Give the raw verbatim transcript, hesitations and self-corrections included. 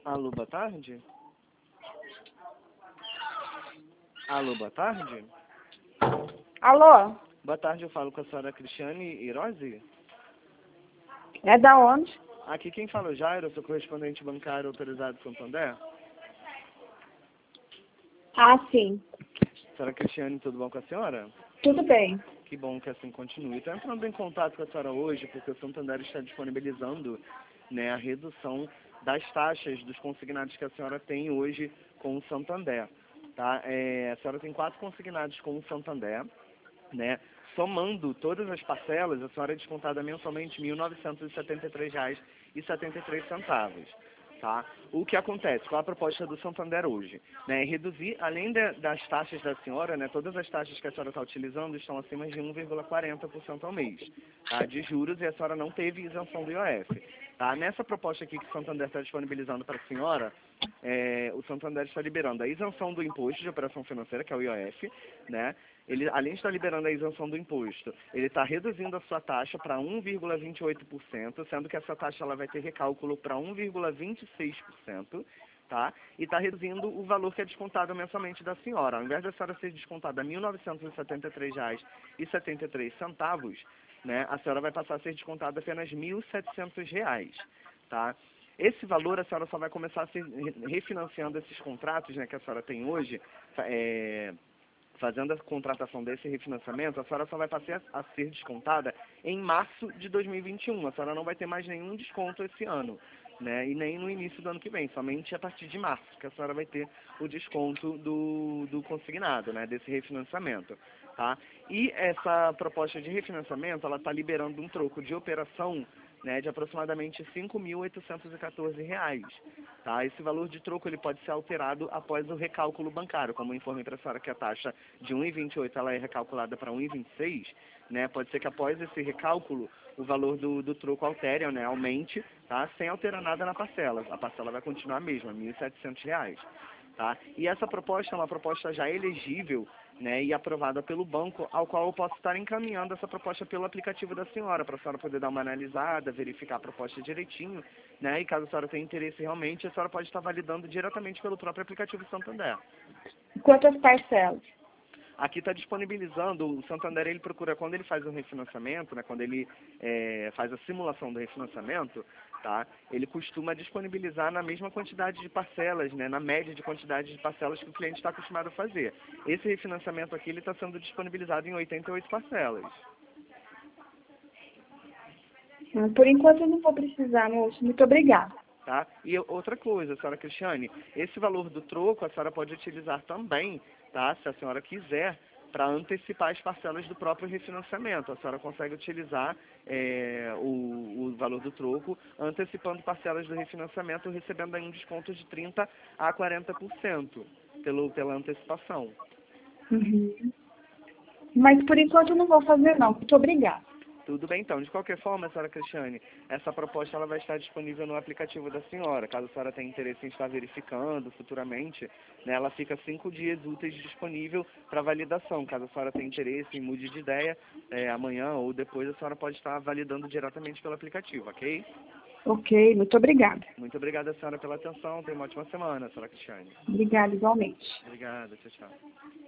Alô, boa tarde? Alô, boa tarde? Alô? Boa tarde, eu falo com a senhora Cristiane Hirose. É da onde? Aqui quem fala é o Jairo, eu sou correspondente bancário autorizado de Santander. Ah, sim. Senhora Cristiane, tudo bom com a senhora? Tudo bem. Que bom que assim continue. Estou entrando em contato com a senhora hoje porque o Santander está disponibilizando, né, a redução das taxas dos consignados que a senhora tem hoje com o Santander. Tá? É, a senhora tem quatro consignados com o Santander, né? Somando todas as parcelas, a senhora é descontada mensalmente mil novecentos e setenta e três reais e setenta e três centavos. Tá? O que acontece? Qual a proposta do Santander hoje? Né, reduzir, além de, das taxas da senhora, né, todas as taxas que a senhora está utilizando estão acima de um vírgula quarenta por cento ao mês, tá, de juros, e a senhora não teve isenção do I O F. Tá? Nessa proposta aqui que o Santander está disponibilizando para a senhora, é, o Santander está liberando a isenção do imposto de operação financeira, que é o I O F, né? Ele, além de estar liberando a isenção do imposto, ele está reduzindo a sua taxa para um vírgula vinte e oito por cento, sendo que essa taxa ela vai ter recálculo para um vírgula vinte e seis por cento, tá? E está reduzindo o valor que é descontado mensalmente da senhora. Ao invés da senhora ser descontada mil novecentos e setenta e três reais e setenta e três centavos, né, a senhora vai passar a ser descontada apenas mil e setecentos reais, tá? Esse valor a senhora só vai começar a ser refinanciando esses contratos, né, que a senhora tem hoje, é, fazendo a contratação desse refinanciamento, a senhora só vai passar a ser descontada em março de dois mil e vinte e um. A senhora não vai ter mais nenhum desconto esse ano, né? E nem no início do ano que vem, somente a partir de março, que a senhora vai ter o desconto do, do consignado, né? Desse refinanciamento, tá? E essa proposta de refinanciamento, ela está liberando um troco de operação, né, de aproximadamente cinco mil oitocentos e quatorze reais. Tá? Esse valor de troco ele pode ser alterado após o recálculo bancário, como eu informei para a senhora que a taxa de um vírgula vinte e oito ela é recalculada para um vírgula vinte e seis, né? Pode ser que após esse recálculo o valor do, do troco altere, né, aumente, tá? Sem alterar nada na parcela. A parcela vai continuar a mesma, mil e setecentos reais. Tá? E essa proposta é uma proposta já elegível, né, e aprovada pelo banco, ao qual eu posso estar encaminhando essa proposta pelo aplicativo da senhora, para a senhora poder dar uma analisada, verificar a proposta direitinho, né, e caso a senhora tenha interesse realmente, a senhora pode estar validando diretamente pelo próprio aplicativo Santander. Quantas parcelas? Aqui está disponibilizando, o Santander ele procura, quando ele faz um refinanciamento, né, quando ele é, faz a simulação do refinanciamento, tá, ele costuma disponibilizar na mesma quantidade de parcelas, né, na média de quantidade de parcelas que o cliente está acostumado a fazer. Esse refinanciamento aqui ele está sendo disponibilizado em oitenta e oito parcelas. Por enquanto eu não vou precisar, moço. Muito obrigada. Tá? E outra coisa, senhora Cristiane, esse valor do troco a senhora pode utilizar também, tá? Se a senhora quiser, para antecipar as parcelas do próprio refinanciamento. A senhora consegue utilizar é, o, o valor do troco antecipando parcelas do refinanciamento, recebendo aí um desconto de trinta a quarenta por cento pelo, pela antecipação. Uhum. Mas por enquanto eu não vou fazer não. Muito obrigada. Tudo bem, então. De qualquer forma, senhora Cristiane, essa proposta ela vai estar disponível no aplicativo da senhora. Caso a senhora tenha interesse em estar verificando futuramente, né, ela fica cinco dias úteis disponível para validação. Caso a senhora tenha interesse em mude de ideia, é, amanhã ou depois, a senhora pode estar validando diretamente pelo aplicativo, ok? Ok, muito obrigada. Muito obrigada, senhora, pela atenção. Tenha uma ótima semana, senhora Cristiane. Obrigada igualmente. Obrigada, tchau, tchau.